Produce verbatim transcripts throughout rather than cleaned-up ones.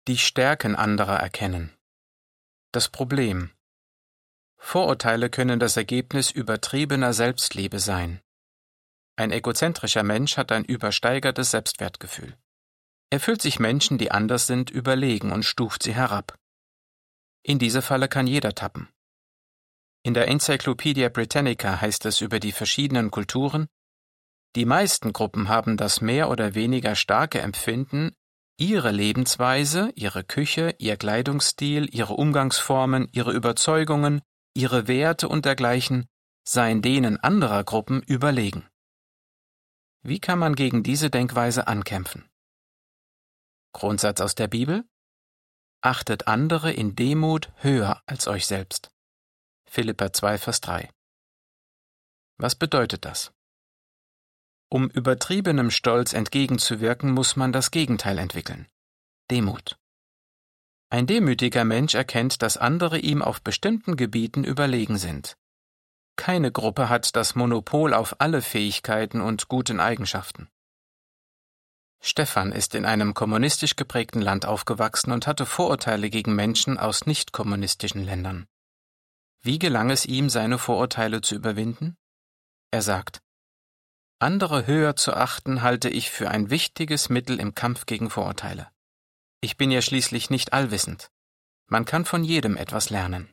Die Stärken anderer erkennen. Das Problem. Vorurteile können das Ergebnis übertriebener Selbstliebe sein. Ein egozentrischer Mensch hat ein übersteigertes Selbstwertgefühl. Er fühlt sich Menschen, die anders sind, überlegen und stuft sie herab. In diese Falle kann jeder tappen. In der Encyclopedia Britannica heißt es über die verschiedenen Kulturen: Die meisten Gruppen haben das mehr oder weniger starke Empfinden, ihre Lebensweise, ihre Küche, ihr Kleidungsstil, ihre Umgangsformen, ihre Überzeugungen, ihre Werte und dergleichen seien denen anderer Gruppen überlegen. Wie kann man gegen diese Denkweise ankämpfen? Grundsatz aus der Bibel: Achtet andere in Demut höher als euch selbst. Philipper zwei, Vers drei. Was bedeutet das? Um übertriebenem Stolz entgegenzuwirken, muss man das Gegenteil entwickeln: Demut. Ein demütiger Mensch erkennt, dass andere ihm auf bestimmten Gebieten überlegen sind. Keine Gruppe hat das Monopol auf alle Fähigkeiten und guten Eigenschaften. Stefan ist in einem kommunistisch geprägten Land aufgewachsen und hatte Vorurteile gegen Menschen aus nicht-kommunistischen Ländern. Wie gelang es ihm, seine Vorurteile zu überwinden? Er sagt: Andere höher zu achten, halte ich für ein wichtiges Mittel im Kampf gegen Vorurteile. Ich bin ja schließlich nicht allwissend. Man kann von jedem etwas lernen.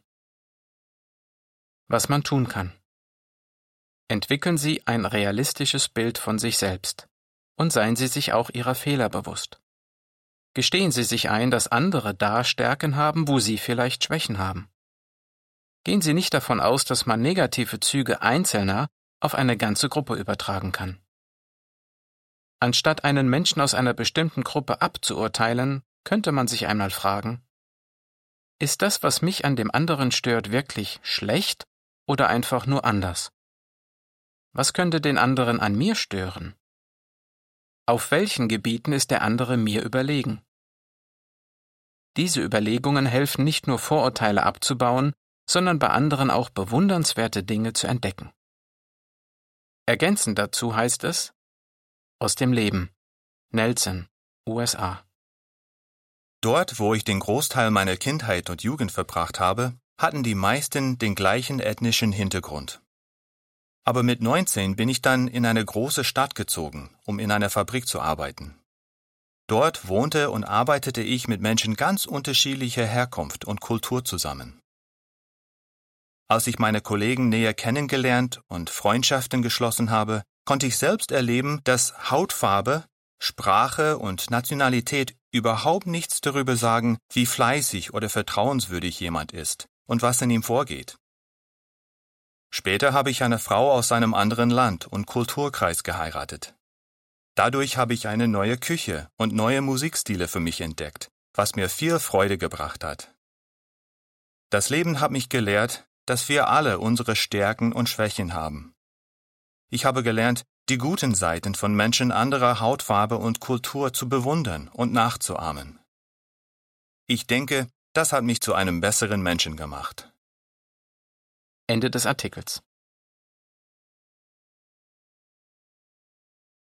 Was man tun kann. Entwickeln Sie ein realistisches Bild von sich selbst und seien Sie sich auch Ihrer Fehler bewusst. Gestehen Sie sich ein, dass andere da Stärken haben, wo Sie vielleicht Schwächen haben. Gehen Sie nicht davon aus, dass man negative Züge Einzelner auf eine ganze Gruppe übertragen kann. Anstatt einen Menschen aus einer bestimmten Gruppe abzuurteilen, könnte man sich einmal fragen: Ist das, was mich an dem anderen stört, wirklich schlecht oder einfach nur anders? Was könnte den anderen an mir stören? Auf welchen Gebieten ist der andere mir überlegen? Diese Überlegungen helfen nicht nur Vorurteile abzubauen, sondern bei anderen auch bewundernswerte Dinge zu entdecken. Ergänzend dazu heißt es: Aus dem Leben. Nelson, U S A. Dort, wo ich den Großteil meiner Kindheit und Jugend verbracht habe, hatten die meisten den gleichen ethnischen Hintergrund. Aber mit neunzehn bin ich dann in eine große Stadt gezogen, um in einer Fabrik zu arbeiten. Dort wohnte und arbeitete ich mit Menschen ganz unterschiedlicher Herkunft und Kultur zusammen. Als ich meine Kollegen näher kennengelernt und Freundschaften geschlossen habe, konnte ich selbst erleben, dass Hautfarbe, Sprache und Nationalität überhaupt nichts darüber sagen, wie fleißig oder vertrauenswürdig jemand ist und was in ihm vorgeht. Später habe ich eine Frau aus einem anderen Land und Kulturkreis geheiratet. Dadurch habe ich eine neue Küche und neue Musikstile für mich entdeckt, was mir viel Freude gebracht hat. Das Leben hat mich gelehrt, dass wir alle unsere Stärken und Schwächen haben. Ich habe gelernt, die guten Seiten von Menschen anderer Hautfarbe und Kultur zu bewundern und nachzuahmen. Ich denke, das hat mich zu einem besseren Menschen gemacht. Ende des Artikels.